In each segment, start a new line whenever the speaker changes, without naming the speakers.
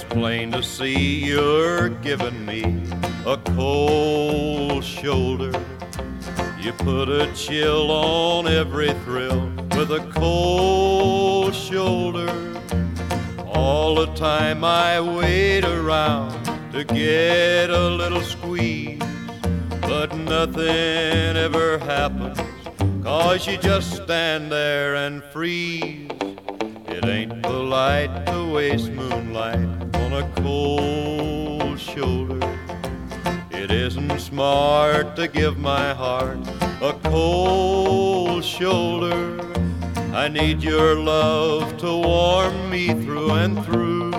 plain to see you're giving me a cold shoulder. You put a chill on every thrill with a cold shoulder. All the time I wait around to get a little squeeze, but nothing ever happens, 'cause you just stand there and freeze. It ain't polite to waste moonlight on a cold shoulder. It isn't smart to give my heart a cold shoulder. I need your love to warm me through and through,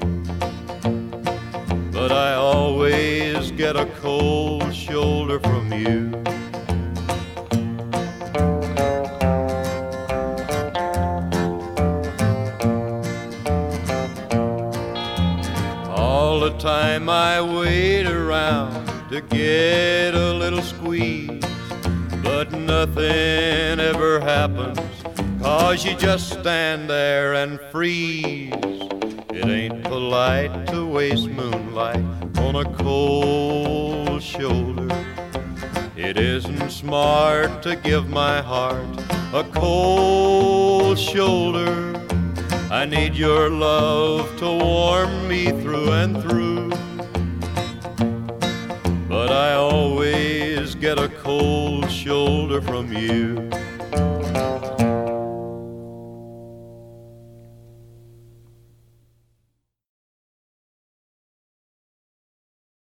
but I always get a cold shoulder from you. All the time I wait around to get a little squeeze, but nothing ever happens, 'cause you just stand there and freeze. It ain't polite to waste moonlight on a cold shoulder. It isn't smart to give my heart a cold shoulder. I need your love to warm me through and through, but I always get a cold shoulder from you.